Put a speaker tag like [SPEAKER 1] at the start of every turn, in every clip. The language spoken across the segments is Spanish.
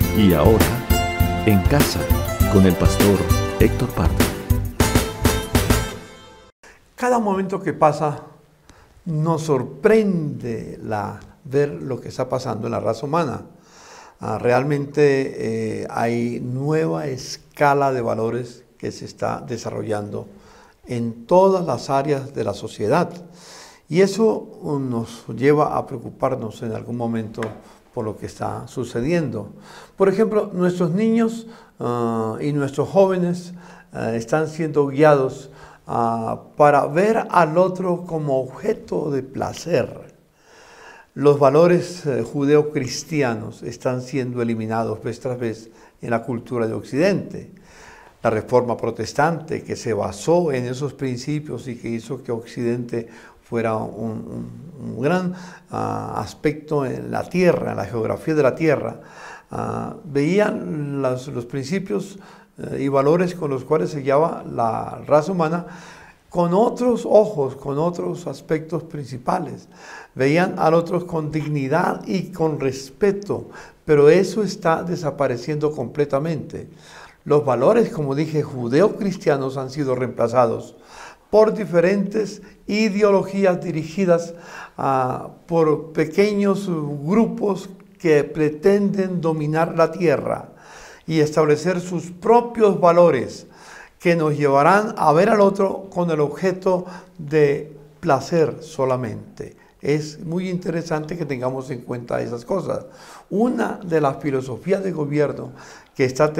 [SPEAKER 1] Y ahora, en casa, con el pastor Héctor Pardo.
[SPEAKER 2] Cada momento que pasa nos sorprende ver lo que está pasando en la raza humana. Realmente hay nueva escala de valores que se está desarrollando en todas las áreas de la sociedad. Y eso nos lleva a preocuparnos en algún momento por lo que está sucediendo. Por ejemplo, nuestros niños y nuestros jóvenes están siendo guiados para ver al otro como objeto de placer. Los valores judeocristianos están siendo eliminados vez tras vez en la cultura de Occidente. La Reforma Protestante, que se basó en esos principios y que hizo que Occidente fuera un gran aspecto en la tierra, en la geografía de la tierra, veían los principios y valores con los cuales se guiaba la raza humana con otros ojos, con otros aspectos principales. Veían al otro con dignidad y con respeto, pero eso está desapareciendo completamente. Los valores, como dije, judeocristianos han sido reemplazados por diferentes ideologías dirigidas por pequeños grupos que pretenden dominar la tierra y establecer sus propios valores que nos llevarán a ver al otro con el objeto de placer solamente. Es muy interesante que tengamos en cuenta esas cosas. Una de las filosofías de gobierno que está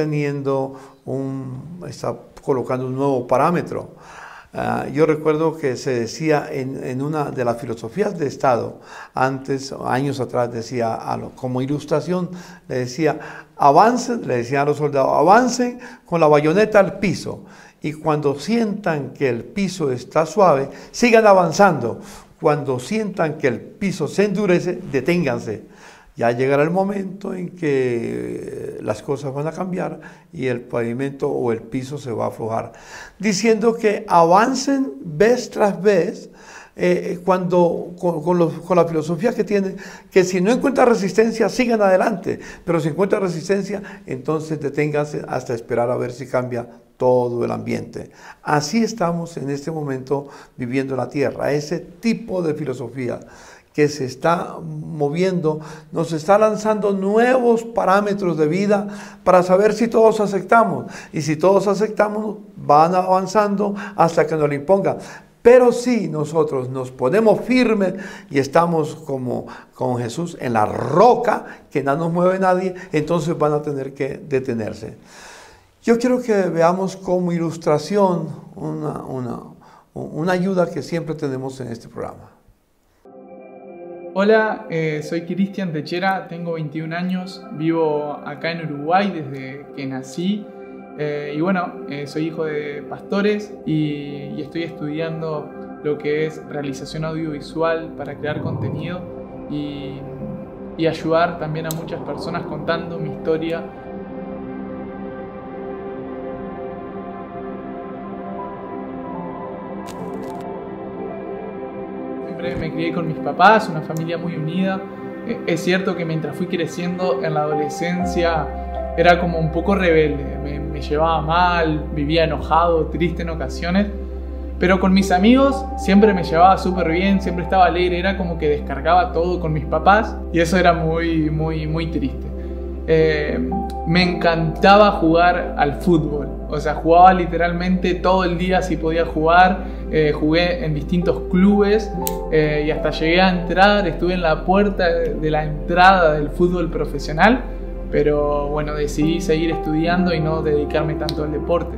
[SPEAKER 2] colocando un nuevo parámetro. Yo recuerdo que se decía en una de las filosofías de Estado, años atrás, decía, como ilustración, le decían a los soldados, avancen con la bayoneta al piso, y cuando sientan que el piso está suave, sigan avanzando. Cuando sientan que el piso se endurece, deténganse. Ya llegará el momento en que las cosas van a cambiar y el pavimento o el piso se va a aflojar. Diciendo que avancen vez tras vez, con la filosofía que tienen, que si no encuentran resistencia, sigan adelante. Pero si encuentran resistencia, entonces deténganse hasta esperar a ver si cambia todo el ambiente. Así estamos en este momento viviendo la tierra. Ese tipo de filosofía que se está moviendo, nos está lanzando nuevos parámetros de vida para saber si todos aceptamos. Y si todos aceptamos, van avanzando hasta que nos lo impongan. Pero si nosotros nos ponemos firmes y estamos como con Jesús en la roca, que no nos mueve nadie, entonces van a tener que detenerse. Yo quiero que veamos como ilustración una ayuda que siempre tenemos en este programa.
[SPEAKER 3] Hola, soy Cristian Techera, tengo 21 años, vivo acá en Uruguay desde que nací y bueno, soy hijo de pastores y estoy estudiando lo que es realización audiovisual para crear contenido y ayudar también a muchas personas contando mi historia. Me crié con mis papás, una familia muy unida. Es cierto que mientras fui creciendo en la adolescencia era como un poco rebelde, me llevaba mal, vivía enojado, triste en ocasiones, pero con mis amigos siempre me llevaba súper bien, siempre estaba alegre, era como que descargaba todo con mis papás y eso era muy triste. Me encantaba jugar al fútbol, o sea, jugaba literalmente todo el día si podía jugar, jugué en distintos clubes y hasta llegué a entrar, estuve en la puerta de la entrada del fútbol profesional, pero bueno, decidí seguir estudiando y no dedicarme tanto al deporte.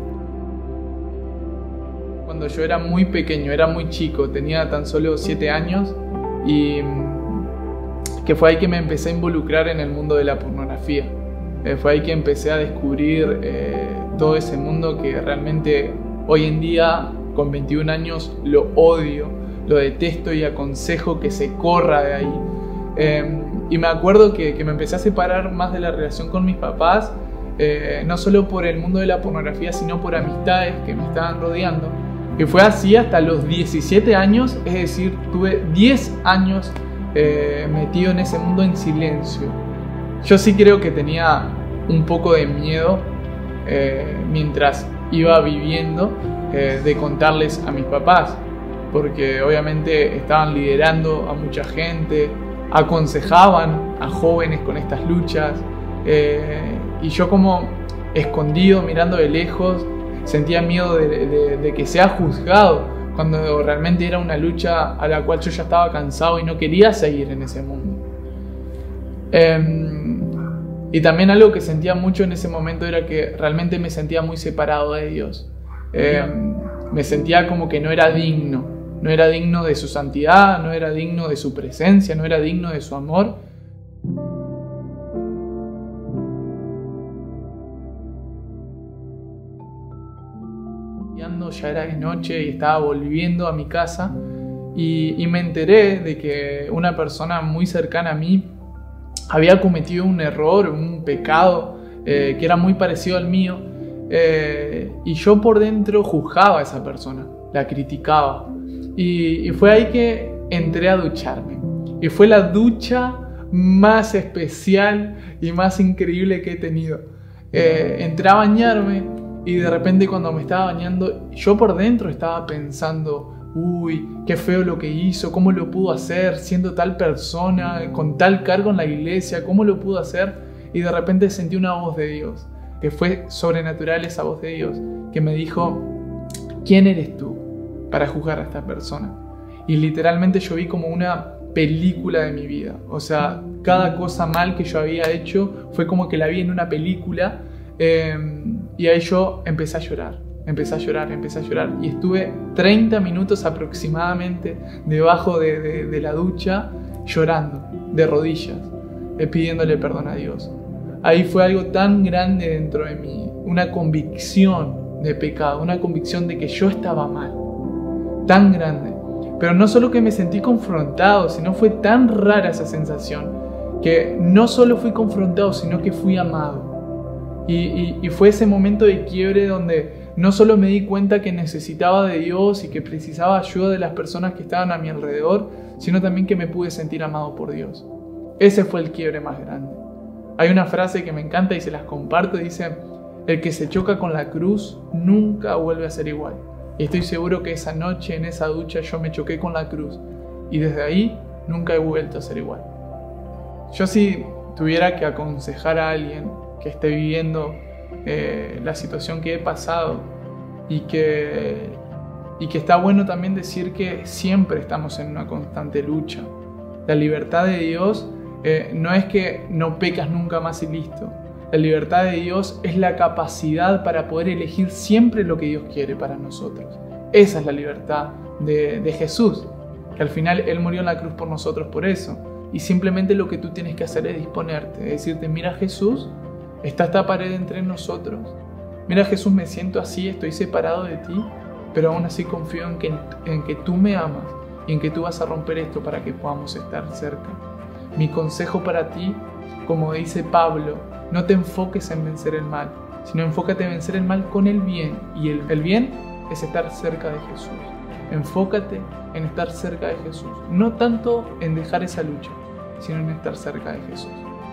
[SPEAKER 3] Cuando yo era muy pequeño, era muy chico, tenía tan solo 7 años y que fue ahí que me empecé a involucrar en el mundo de la pornografía. Fue ahí que empecé a descubrir todo ese mundo que realmente hoy en día, con 21 años, lo odio, lo detesto y aconsejo que se corra de ahí. Y me acuerdo que me empecé a separar más de la relación con mis papás, no solo por el mundo de la pornografía, sino por amistades que me estaban rodeando. Y fue así hasta los 17 años, es decir, tuve 10 años metido en ese mundo en silencio. Yo sí creo que tenía un poco de miedo mientras iba viviendo de contarles a mis papás, porque obviamente estaban liderando a mucha gente, aconsejaban a jóvenes con estas luchas, y yo como escondido, mirando de lejos, sentía miedo de que sea juzgado, cuando realmente era una lucha a la cual yo ya estaba cansado y no quería seguir en ese mundo. Y también algo que sentía mucho en ese momento era que realmente me sentía muy separado de Dios. Me sentía como que no era digno de su santidad, no era digno de su presencia, no era digno de su amor. Ya era de noche y estaba volviendo a mi casa y me enteré de que una persona muy cercana a mí había cometido un error, un pecado que era muy parecido al mío, y yo por dentro juzgaba a esa persona, la criticaba, y fue ahí que entré a ducharme, y fue la ducha más especial y más increíble que he tenido. Entré a bañarme y de repente cuando me estaba bañando, yo por dentro estaba pensando: uy, qué feo lo que hizo, cómo lo pudo hacer, siendo tal persona, con tal cargo en la iglesia, cómo lo pudo hacer. Y de repente sentí una voz de Dios, que fue sobrenatural esa voz de Dios, que me dijo: ¿quién eres tú para juzgar a esta persona? Y literalmente yo vi como una película de mi vida. O sea, cada cosa mal que yo había hecho fue como que la vi en una película, y ahí yo empecé a llorar. Y estuve 30 minutos aproximadamente debajo de la ducha, llorando, de rodillas, pidiéndole perdón a Dios. Ahí fue algo tan grande dentro de mí, una convicción de pecado, una convicción de que yo estaba mal, tan grande. Pero no solo que me sentí confrontado, sino fue tan rara esa sensación, que no solo fui confrontado, sino que fui amado. Y fue ese momento de quiebre donde no solo me di cuenta que necesitaba de Dios y que precisaba ayuda de las personas que estaban a mi alrededor, sino también que me pude sentir amado por Dios. Ese fue el quiebre más grande. Hay una frase que me encanta y se las comparto, dice: el que se choca con la cruz nunca vuelve a ser igual. Y estoy seguro que esa noche en esa ducha yo me choqué con la cruz y desde ahí nunca he vuelto a ser igual. Yo, si tuviera que aconsejar a alguien que esté viviendo la situación que he pasado, y que está bueno también decir que siempre estamos en una constante lucha. La libertad de Dios no es que no pecas nunca más y listo. La libertad de Dios es la capacidad para poder elegir siempre lo que Dios quiere para nosotros. Esa es la libertad de Jesús, que al final Él murió en la cruz por nosotros por eso. Y simplemente lo que tú tienes que hacer es disponerte, es decirte: mira, Jesús, está esta pared entre nosotros. Mira, Jesús, me siento así, estoy separado de ti, pero aún así confío en que tú me amas y en que tú vas a romper esto para que podamos estar cerca. Mi consejo para ti, como dice Pablo, no te enfoques en vencer el mal, sino enfócate en vencer el mal con el bien. Y el bien es estar cerca de Jesús. Enfócate en estar cerca de Jesús. No tanto en dejar esa lucha, sino en estar cerca de Jesús.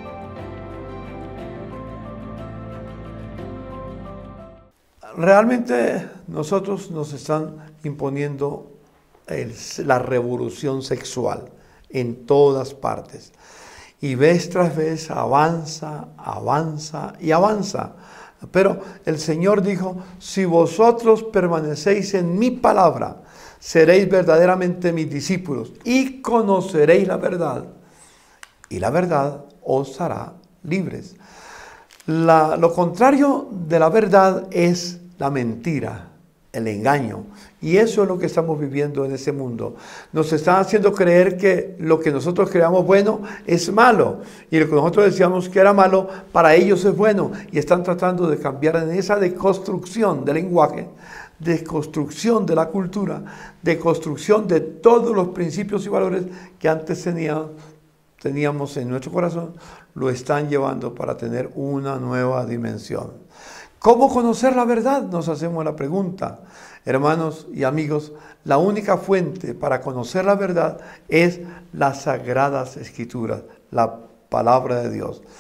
[SPEAKER 2] Realmente nosotros nos están imponiendo la revolución sexual en todas partes. Y vez tras vez avanza y avanza. Pero el Señor dijo: si vosotros permanecéis en mi palabra, seréis verdaderamente mis discípulos y conoceréis la verdad, y la verdad os hará libres. Lo contrario de la verdad es la mentira, el engaño. Y eso es lo que estamos viviendo en ese mundo. Nos están haciendo creer que lo que nosotros creamos bueno es malo. Y lo que nosotros decíamos que era malo, para ellos es bueno. Y están tratando de cambiar en esa deconstrucción del lenguaje, deconstrucción de la cultura, deconstrucción de todos los principios y valores que antes teníamos en nuestro corazón. Lo están llevando para tener una nueva dimensión. ¿Cómo conocer la verdad? Nos hacemos la pregunta. Hermanos y amigos, la única fuente para conocer la verdad es las Sagradas Escrituras, la palabra de Dios.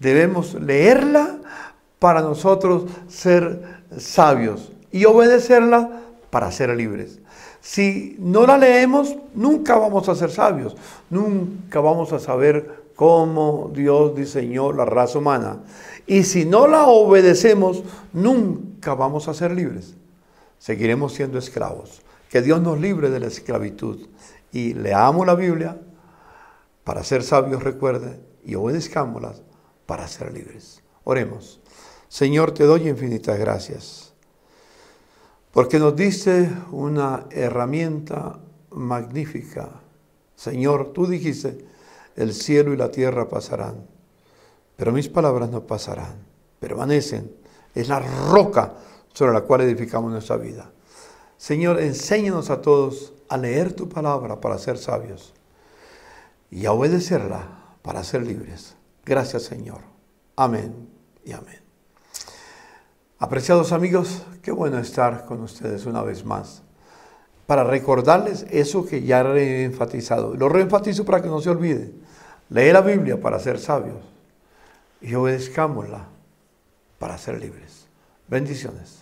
[SPEAKER 2] Debemos leerla para nosotros ser sabios y obedecerla para ser libres. Si no la leemos, nunca vamos a ser sabios, nunca vamos a saber cómo Dios diseñó la raza humana. Y si no la obedecemos, nunca vamos a ser libres. Seguiremos siendo esclavos. Que Dios nos libre de la esclavitud. Y leamos la Biblia para ser sabios, recuerde, y obedezcámoslas para ser libres. Oremos. Señor, te doy infinitas gracias, porque nos diste una herramienta magnífica. Señor, tú dijiste, el cielo y la tierra pasarán, pero mis palabras no pasarán, permanecen. Es la roca sobre la cual edificamos nuestra vida. Señor, enséñanos a todos a leer tu palabra para ser sabios y a obedecerla para ser libres. Gracias, Señor. Amén y amén. Apreciados amigos, qué bueno estar con ustedes una vez más para recordarles eso que ya he enfatizado. Lo reenfatizo para que no se olvide. Lee la Biblia para ser sabios y obedezcámosla para ser libres. Bendiciones.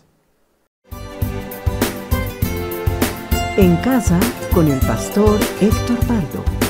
[SPEAKER 4] En casa con el pastor Héctor Pardo.